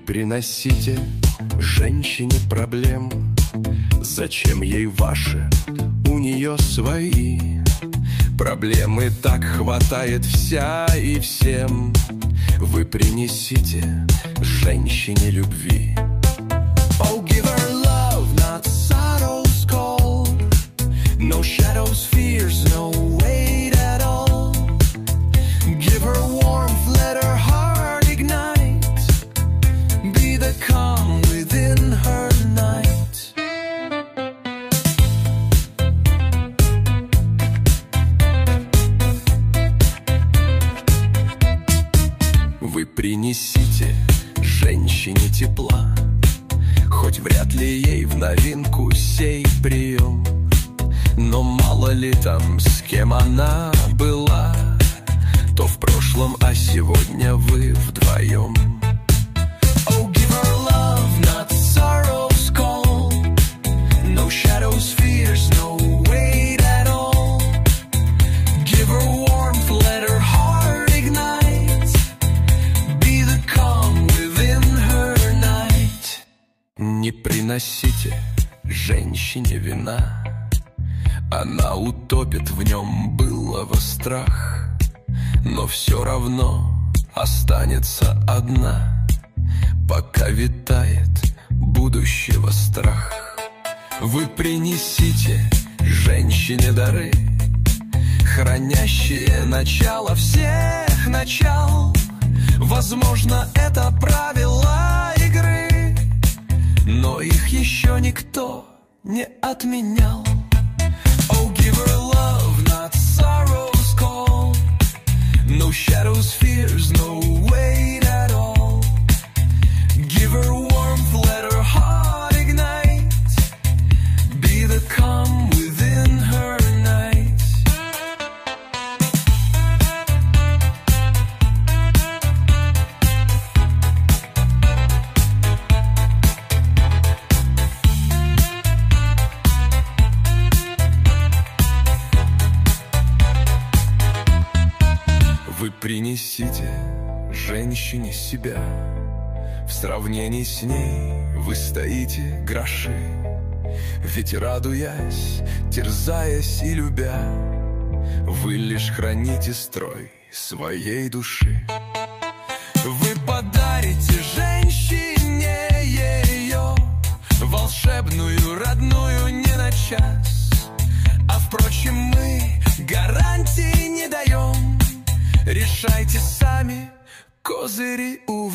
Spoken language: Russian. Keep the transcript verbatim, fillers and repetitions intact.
приносите женщине проблем. Зачем ей ваши, у нее свои. Проблемы так хватает вся и всем. Вы принесите женщине любви. Oh, give her love, not sorrow's call. No shadows, fears, no weight at all. Give her warmth, let her heart ignite. Be the calm within her night. Вы принесите женщине тепла, хоть вряд ли ей в новинку сей прием. Но мало ли там, с кем она была, то в прошлом, а сегодня вы вдвоем. Oh, give her love, not sorrow's call. No shadows, fears, no weight at all. Give her warmth, let her heart ignite. Be the calm within her night. Не приносите женщине вина, она утопит в нем былого страх. Но все равно останется одна, пока витает будущего страх. Вы принесите женщине дары, хранящие начало всех начал. Возможно, это правила игры, но их еще никто не отменял. Oh, give her love, not sorrow's call. No shadows, fears, no weight at all. Give her warmth, let her heart ignite. Be the calm within her night. Вы принесите женщине себя. В сравнении с ней вы стоите гроши. Ведь радуясь, терзаясь и любя, вы лишь храните строй своей души. Вы подарите женщине ее волшебную, родную не на час. А впрочем, мы гарантии не даем. Решайте сами, козыри у